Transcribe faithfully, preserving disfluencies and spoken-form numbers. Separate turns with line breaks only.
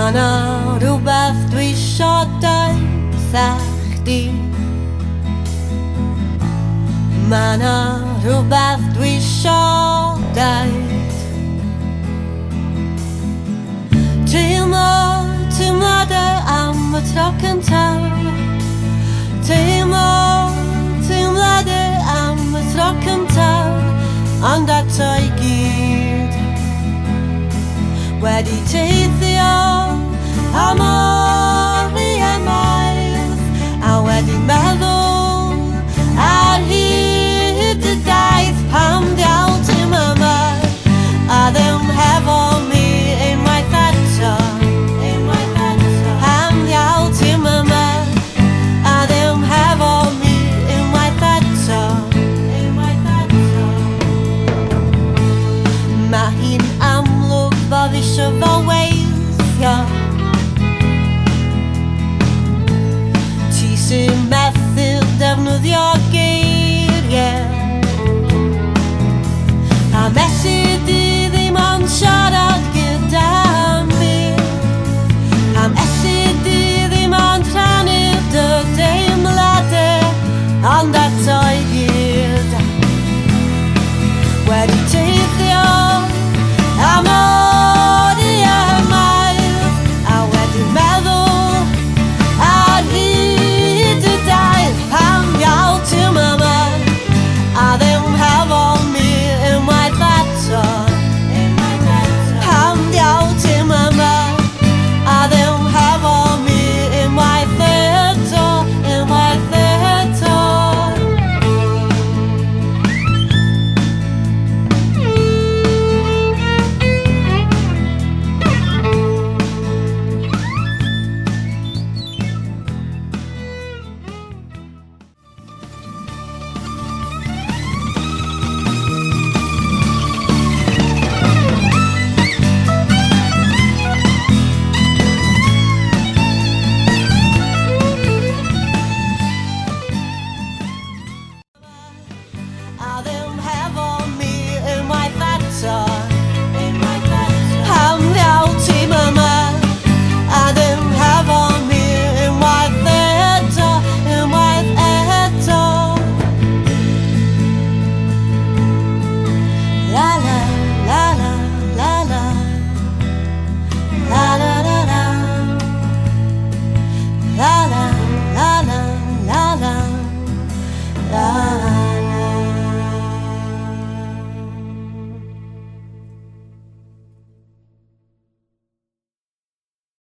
Ma' 'na rwbeth dwi isio deutha chdi. Ma' 'na rwbeth dwi isio deud. Teimlo teimlade am y tro cyntaf. Teimlo teimlade am y tro cyntaf. Ond eto i gyd wedi teimlo